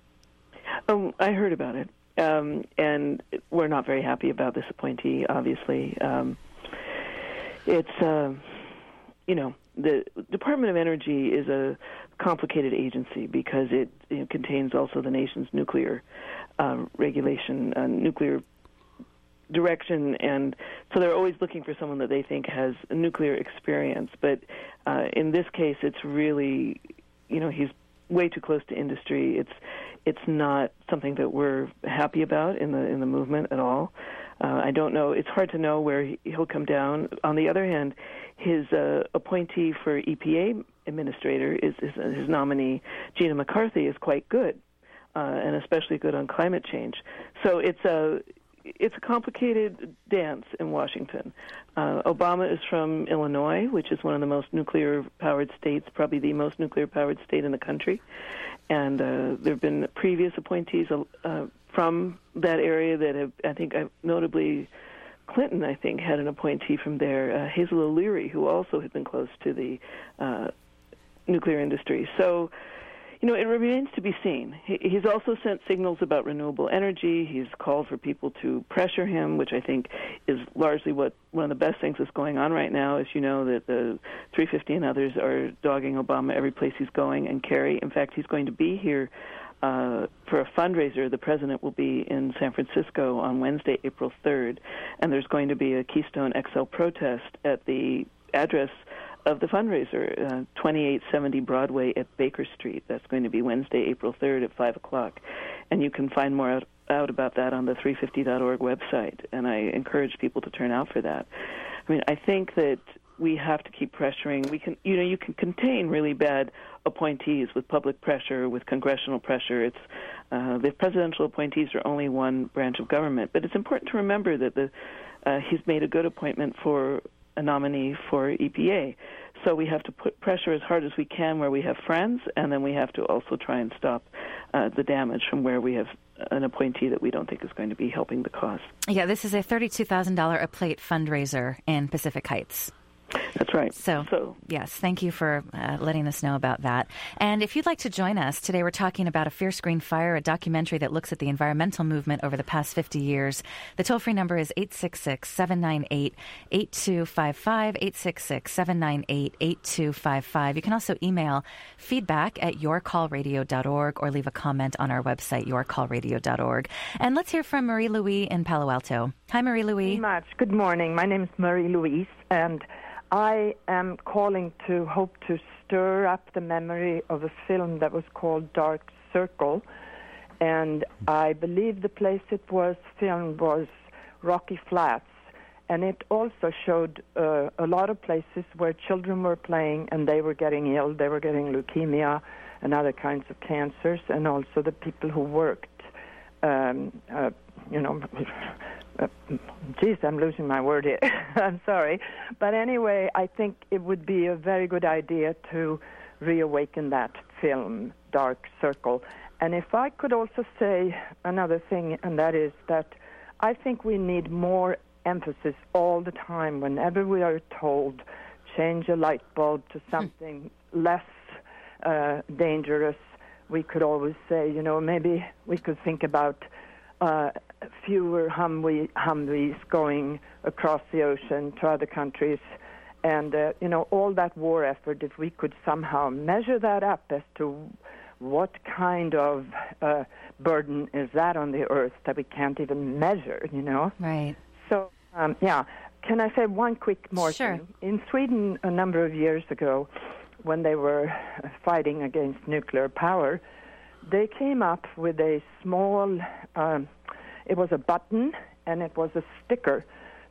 Speaker 13: Um, I heard about it. Um, and we're not very happy about this appointee, obviously. Um, it's, uh, you know, the Department of Energy is a complicated agency because it, it contains also the nation's nuclear uh, regulation, uh, nuclear direction, and so they're always looking for someone that they think has a nuclear experience. But uh, in this case, it's really, you know, he's way too close to industry. It's it's not something that we're happy about in the in the movement at all. Uh, I don't know. It's hard to know where he, he'll come down. On the other hand, his uh, appointee for E P A administrator is, is uh, his nominee, Gina McCarthy, is quite good, uh, and especially good on climate change. So it's a it's a complicated dance in Washington. Uh, Obama is from Illinois, which is one of the most nuclear-powered states, probably the most nuclear-powered state in the country. And uh, there have been previous appointees uh, from that area that have, I think, uh, notably Clinton, I think, had an appointee from there, uh, Hazel O'Leary, who also had been close to the uh, nuclear industry. So, you know, it remains to be seen. He, he's also sent signals about renewable energy. He's called for people to pressure him, which I think is largely what one of the best things that's going on right now. As you know, that the three fifty and others are dogging Obama every place he's going. And Kerry, in fact, he's going to be here uh, for a fundraiser. The president will be in San Francisco on Wednesday, April third, and there's going to be a Keystone X L protest at the address of the fundraiser, uh, twenty-eight seventy Broadway at Baker Street. That's going to be Wednesday, April third at five o'clock. And you can find more out, out about that on the three fifty dot org website, and I encourage people to turn out for that. I mean, I think that we have to keep pressuring. We can, you know, you can contain really bad appointees with public pressure, with congressional pressure. It's uh, the presidential appointees are only one branch of government, but it's important to remember that the uh, he's made a good appointment for a nominee for E P A. So we have to put pressure as hard as we can where we have friends, and then we have to also try and stop uh, the damage from where we have an appointee that we don't think is going to be helping the cause.
Speaker 1: Yeah, this is a thirty-two thousand dollars a plate fundraiser in Pacific Heights.
Speaker 13: That's right.
Speaker 1: So, so yes, thank you for uh, letting us know about that. And if you'd like to join us, today we're talking about A Fierce Green Fire, a documentary that looks at the environmental movement over the past fifty years. The toll-free number is eight six six, seven nine eight, eight two five five, eight six six, seven nine eight, eight two five five. You can also email feedback at your call radio dot org or leave a comment on our website, your call radio dot org. And let's hear from Marie-Louise in Palo Alto. Hi, Marie-Louise.
Speaker 18: Very much. Good morning. My name is Marie-Louise, and I am calling to hope to stir up the memory of a film that was called Dark Circle, and I believe the place it was filmed was Rocky Flats, and it also showed uh, a lot of places where children were playing and they were getting ill. They were getting leukemia and other kinds of cancers, and also the people who worked, um, uh, you know... Uh, geez, I'm losing my word here. I'm sorry. But anyway, I think it would be a very good idea to reawaken that film, Dark Circle. And if I could also say another thing, and that is that I think we need more emphasis all the time whenever we are told change a light bulb to something hmm. less uh, dangerous. We could always say, you know, maybe we could think about uh, fewer Humvee, Humvees going across the ocean to other countries. And, uh, you know, all that war effort, if we could somehow measure that up as to what kind of uh, burden is that on the earth that we can't even measure, you know?
Speaker 1: Right.
Speaker 18: So, um, yeah. Can I say one quick more
Speaker 1: sure.
Speaker 18: thing? In Sweden, a number of years ago, when they were fighting against nuclear power, they came up with a small, um, it was a button, and it was a sticker.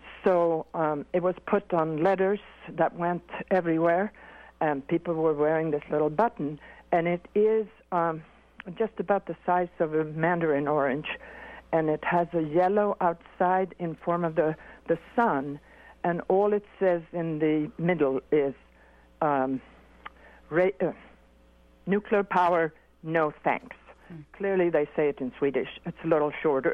Speaker 18: So um, it was put on letters that went everywhere, and people were wearing this little button. And it is um, just about the size of a mandarin orange, and it has a yellow outside in form of the, the sun, and all it says in the middle is um, ra- uh, nuclear power, no thanks. Mm. Clearly they say it in Swedish. It's a little shorter.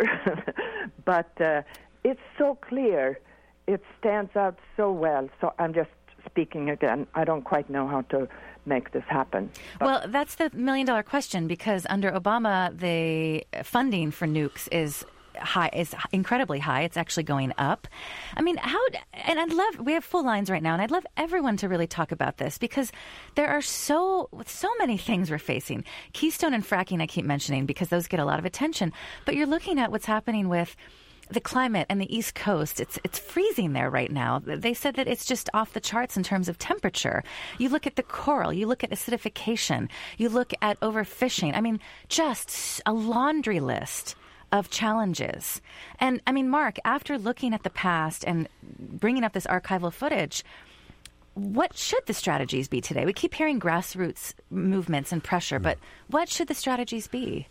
Speaker 18: But uh, it's so clear. It stands out so well. So I'm just speaking again. I don't quite know how to make this happen. But
Speaker 1: well, that's the million-dollar question, because under Obama, the funding for nukes is high, is incredibly high. It's actually going up. I mean, how? And I'd love. We have full lines right now, and I'd love everyone to really talk about this, because there are so so many things we're facing. Keystone and fracking, I keep mentioning, because those get a lot of attention. But you're looking at what's happening with the climate and the East Coast. It's it's freezing there right now. They said that it's just off the charts in terms of temperature. You look at the coral, you look at acidification, you look at overfishing. I mean, just a laundry list of challenges. And I mean, Mark, after looking at the past and bringing up this archival footage, what should the strategies be today? We keep hearing grassroots movements and pressure, but what should the strategies be?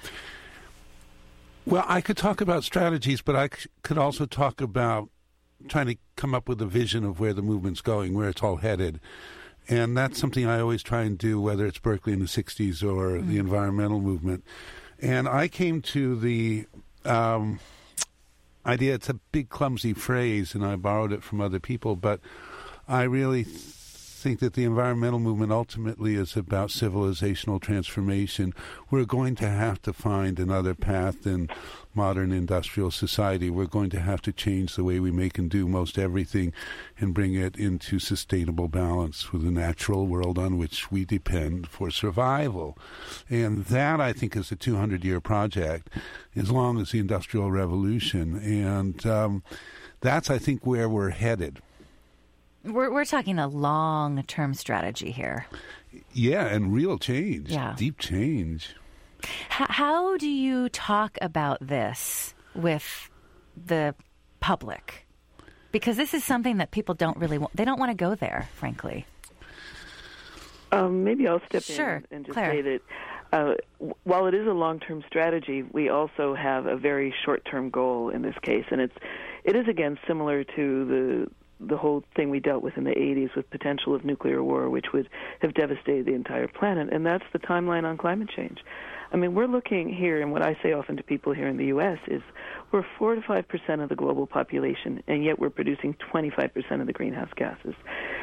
Speaker 7: Well, I could talk about strategies, but I c- could also talk about trying to come up with a vision of where the movement's going, where it's all headed. And that's something I always try and do, whether it's Berkeley in the sixties or mm-hmm. the environmental movement. And I came to the um, idea. It's a big, clumsy phrase, and I borrowed it from other people, but I really think that the environmental movement ultimately is about civilizational transformation. We're going to have to find another path in modern industrial society. We're going to have to change the way we make and do most everything and bring it into sustainable balance with the natural world on which we depend for survival. And that, I think, is a two hundred year project, as long as the Industrial Revolution. And um, that's, I think, where we're headed.
Speaker 1: We're we're talking a long-term strategy here.
Speaker 7: Yeah, and real change,
Speaker 1: yeah.
Speaker 7: deep change.
Speaker 1: H- how do you talk about this with the public? Because this is something that people don't really want. They don't want to go there, frankly.
Speaker 13: Um, maybe I'll step
Speaker 1: sure.
Speaker 13: in and just
Speaker 1: Claire.
Speaker 13: say that uh, w- while it is a long-term strategy, we also have a very short-term goal in this case, and it's it is again similar to the. the whole thing we dealt with in the eighties with potential of nuclear war, which would have devastated the entire planet, and that's the timeline on climate change. I mean, we're looking here, and what I say often to people here in the U S is we're four to five percent of the global population, and yet we're producing twenty-five percent of the greenhouse gases.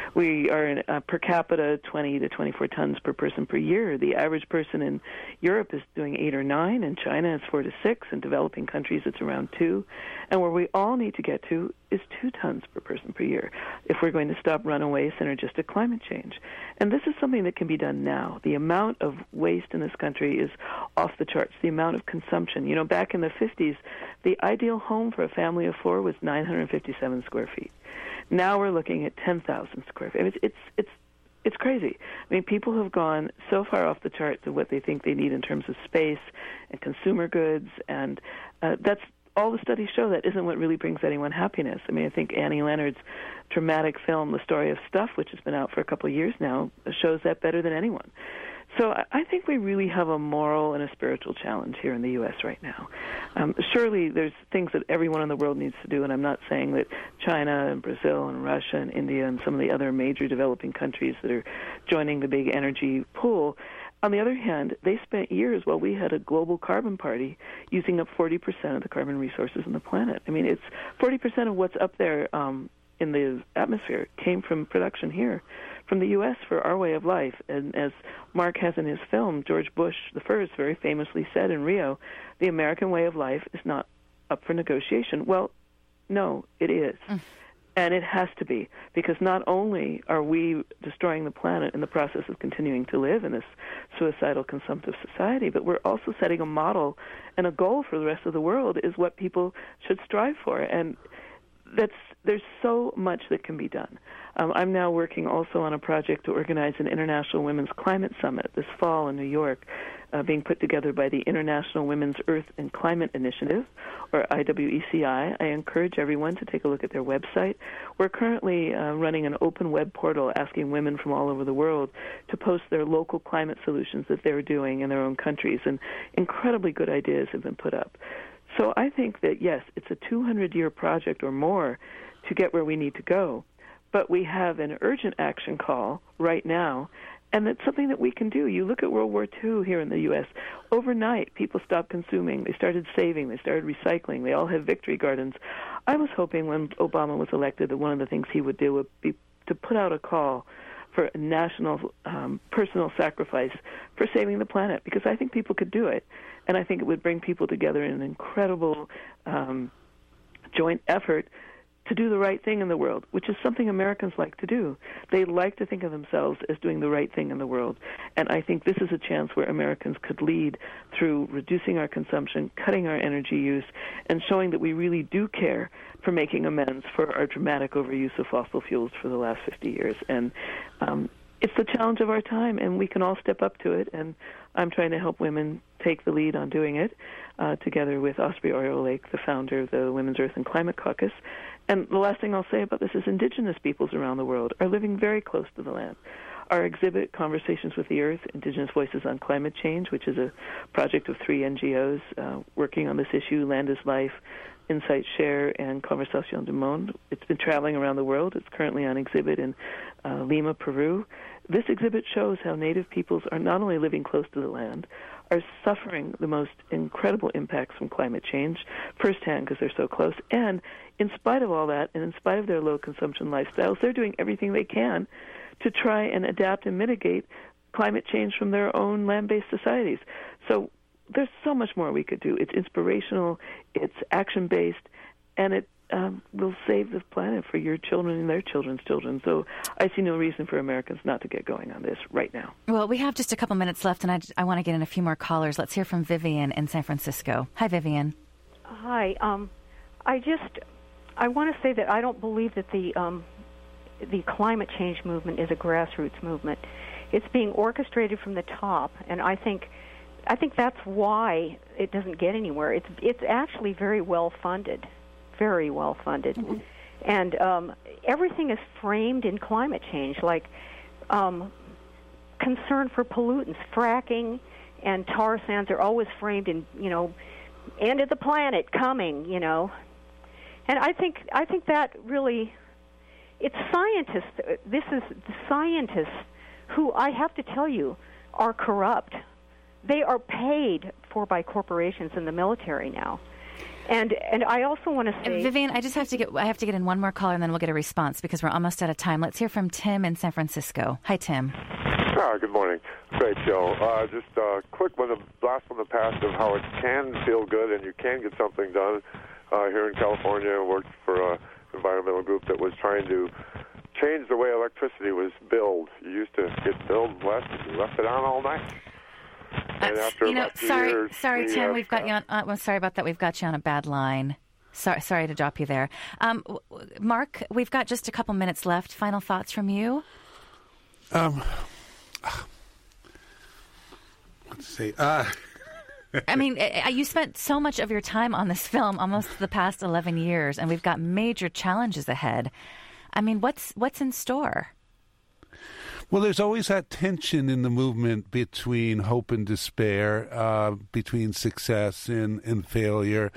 Speaker 13: We are in, uh, per capita twenty to twenty-four tons per person per year. The average person in Europe is doing eight or nine, and China is four to six, and developing countries it's around two. And where we all need to get to is two tons per person per year if we're going to stop runaway synergistic climate change. And this is something that can be done now. The amount of waste in this country is off the charts, the amount of consumption. You know, back in the fifties, the ideal home for a family of four was nine hundred fifty-seven square feet. Now we're looking at ten thousand square feet. It's, it's, it's, it's crazy. I mean, people have gone so far off the charts of what they think they need in terms of space and consumer goods, and uh, that's all the studies show that isn't what really brings anyone happiness. I mean, I think Annie Leonard's dramatic film, The Story of Stuff, which has been out for a couple of years now, shows that better than anyone. So I think we really have a moral and a spiritual challenge here in the U S right now. Um, surely there's things that everyone in the world needs to do, and I'm not saying that China and Brazil and Russia and India and some of the other major developing countries that are joining the big energy pool. On the other hand, they spent years while we had a global carbon party using up forty percent of the carbon resources on the planet. I mean, it's forty percent of what's up there um, in the atmosphere came from production here, from the U S for our way of life. And as Mark has in his film, George Bush the First very famously said in Rio, the American way of life is not up for negotiation. Well, no, it is. Mm. And it has to be, because not only are we destroying the planet in the process of continuing to live in this suicidal, consumptive society, but we're also setting a model and a goal for the rest of the world is what people should strive for. And that's there's so much that can be done. Um, I'm now working also on a project to organize an International Women's Climate Summit this fall in New York, uh, being put together by the International Women's Earth and Climate Initiative, or I W E C I. I encourage everyone to take a look at their website. We're currently uh, running an open web portal asking women from all over the world to post their local climate solutions that they're doing in their own countries, and incredibly good ideas have been put up. So I think that, yes, it's a two hundred year project or more to get where we need to go, but we have an urgent action call right now, and it's something that we can do. You look at World War Two here in the U S Overnight, people stopped consuming. They started saving. They started recycling. They all have victory gardens. I was hoping when Obama was elected that one of the things he would do would be to put out a call for a national um, personal sacrifice for saving the planet, because I think people could do it, and I think it would bring people together in an incredible um, joint effort to do the right thing in the world, which is something Americans like to do. They like to think of themselves as doing the right thing in the world, and I think this is a chance where Americans could lead through reducing our consumption, cutting our energy use, and showing that we really do care for making amends for our dramatic overuse of fossil fuels for the last fifty years. And um, it's the challenge of our time, and we can all step up to it, and I'm trying to help women take the lead on doing it, uh, together with Osprey Oriole Lake, the founder of the Women's Earth and Climate Caucus. And the last thing I'll say about this is indigenous peoples around the world are living very close to the land. Our exhibit, Conversations with the Earth, Indigenous Voices on Climate Change, which is a project of three N G Os uh, working on this issue, Land is Life, Insight Share, and Conversación du Monde. It's been traveling around the world. It's currently on exhibit in uh, Lima, Peru. this exhibit shows how Native peoples are not only living close to the land, are suffering the most incredible impacts from climate change firsthand because they're so close. And in spite of all that, and in spite of their low-consumption lifestyles, they're doing everything they can to try and adapt and mitigate climate change from their own land-based societies. So there's so much more we could do. It's inspirational, it's action-based, and it um, will save the planet for your children and their children's children. So I see no reason for Americans not to get going on this right now.
Speaker 1: Well, we have just a couple minutes left, and I, I want to get in a few more callers. Let's hear from Vivian in San Francisco. Hi, Vivian.
Speaker 19: Hi. Um, I just, I want to say that I don't believe that the um, the climate change movement is a grassroots movement. It's being orchestrated from the top, and I think I think that's why it doesn't get anywhere. It's it's actually very well funded, very well funded, mm-hmm. and um, everything is framed in climate change, like um, concern for pollutants, fracking, and tar sands are always framed in you know end of the planet coming, you know, and I think I think that really it's scientists. This is the scientists who I have to tell you are corrupt. They are paid for by corporations in the military now. And and I also want to say,
Speaker 1: Vivian, I just have to get I have to get in one more caller and then we'll get a response because we're almost out of time. Let's hear from Tim in San Francisco. Hi, Tim.
Speaker 20: Ah, good morning. Great show. Uh, just a quick one, the blast from the past of how it can feel good and you can get something done. Uh, here in California, I worked for an environmental group that was trying to change the way electricity was billed. You used to get billed less and you left it on all night. And
Speaker 1: uh,
Speaker 20: after
Speaker 1: you know,
Speaker 20: about two
Speaker 1: sorry,
Speaker 20: years,
Speaker 1: sorry,
Speaker 20: we,
Speaker 1: Tim,
Speaker 20: uh,
Speaker 1: we've got you on. Uh, well, sorry about that. We've got you on a bad line. Sorry, sorry to drop you there. Um, Mark, we've got just a couple minutes left. Final thoughts from you?
Speaker 7: Um, let's see. Uh,
Speaker 1: I mean, you spent so much of your time on this film, almost the past eleven years, and we've got major challenges ahead. I mean, what's what's in store?
Speaker 7: Well, there's always that tension in the movement between hope and despair, uh, between success and, and failure.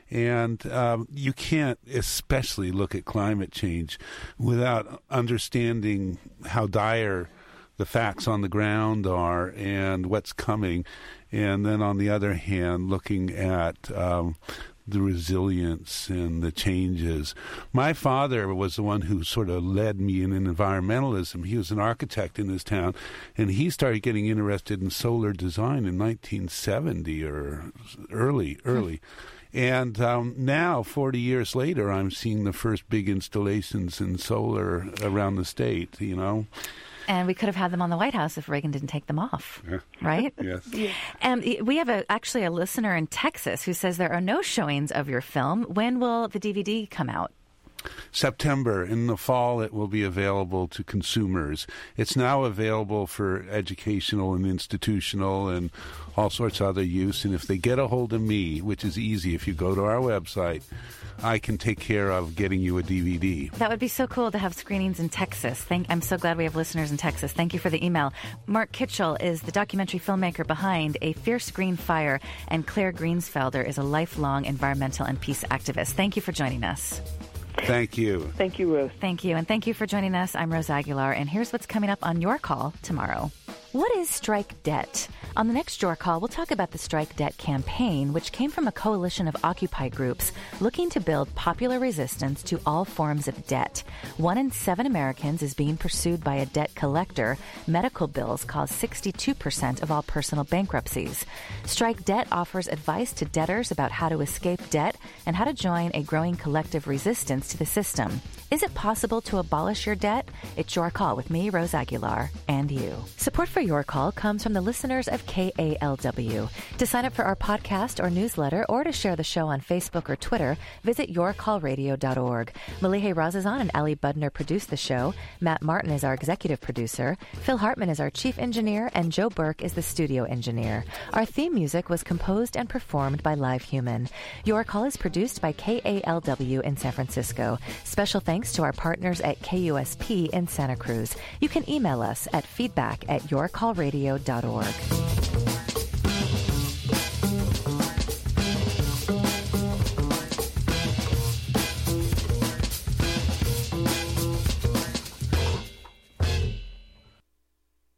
Speaker 7: And um, you can't especially look at climate change without understanding how dire the facts on the ground are and what's coming. And then on the other hand, looking at um, the resilience and the changes. My father was the one who sort of led me in environmentalism. He was an architect in his town, and he started getting interested in solar design in nineteen seventy or early, early. And um, now, forty years later, I'm seeing the first big installations in solar around the state, you know.
Speaker 1: And we could have had them on the White House if Reagan didn't take them off,
Speaker 7: yeah.
Speaker 1: right?
Speaker 7: Yes.
Speaker 1: And we have a, actually a listener in Texas who says there are no showings of your film. When will the D V D come out?
Speaker 7: September. In the fall, it will be available to consumers. It's now available for educational and institutional and all sorts of other use. And if they get a hold of me, which is easy if you go to our website, I can take care of getting you a D V D.
Speaker 1: That would be so cool to have screenings in Texas. Thank, I'm so glad we have listeners in Texas. Thank you for the email. Mark Kitchell is the documentary filmmaker behind A Fierce Green Fire, and Claire Greensfelder is a lifelong environmental and peace activist. Thank you for joining us.
Speaker 7: Thank you.
Speaker 13: Thank you, Rose.
Speaker 1: Thank you. And thank you for joining us. I'm Rose Aguilar, and here's what's coming up on Your Call tomorrow. What is strike debt? On the next Your Call, we'll talk about the strike debt campaign, which came from a coalition of Occupy groups looking to build popular resistance to all forms of debt. One in seven Americans is being pursued by a debt collector. Medical bills cause sixty-two percent of all personal bankruptcies. Strike Debt offers advice to debtors about how to escape debt and how to join a growing collective resistance to the system. Is it possible to abolish your debt? It's Your Call with me, Rose Aguilar, and you. Support for Your Call comes from the listeners of K A L W. To sign up for our podcast or newsletter or to share the show on Facebook or Twitter, visit your call radio dot org. Malihe Razazan and Ali Budner produce the show. Matt Martin is our executive producer. Phil Hartman is our chief engineer, and Joe Burke is the studio engineer. Our theme music was composed and performed by Live Human. Your Call is produced by K A L W in San Francisco. Special thanks to our partners at K U S P in Santa Cruz. You can email us at feedback at your call radio dot org.